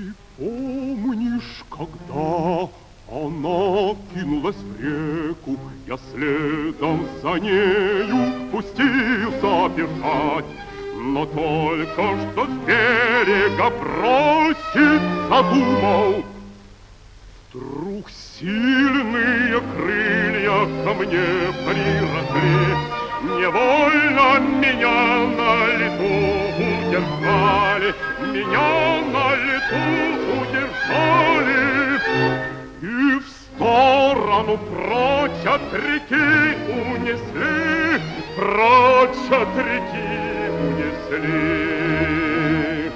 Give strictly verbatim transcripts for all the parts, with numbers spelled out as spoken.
Помнишь, когда она кинулась в реку, я следом за нею пустился бежать, но только что с берега броситься думал, вдруг сильные крылья ко мне приросли, невольно меня на лету удержали, меня на лету удержали, и в сторону прочь от реки унесли, прочь от реки унесли.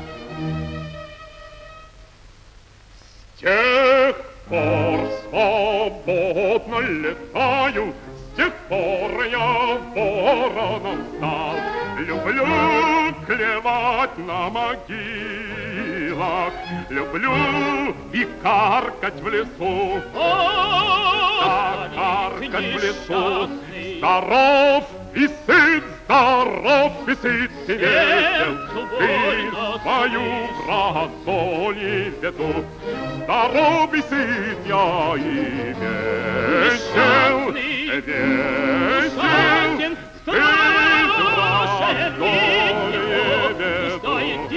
С тех пор свободно летаю, с тех пор я вороном стал. Люблю клевать на могилах, люблю и каркать в лесу. Да, каркать в лесу. Здоров и сыт, здоров и сыт, и весел, ты свою в раздолье веду. Здоров и сыт я и весел, весел, ты в раздолье веду.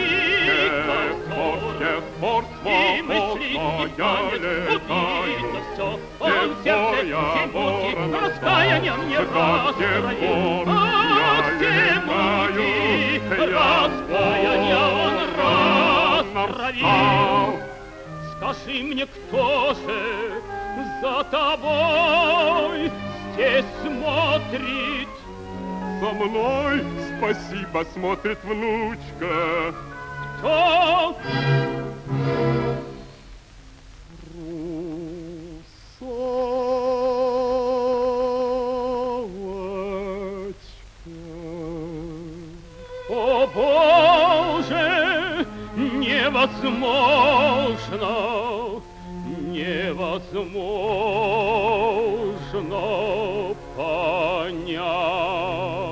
С тех пор свободно я летаю, с тех пор я ворон стал, с тех пор я летаю, я ворон стал. Скажи мне, кто же за тобой здесь смотрит? За мной, спасибо, смотрит внучка. Кто? Русалочка. О, Боже, невозможно, невозможно понять.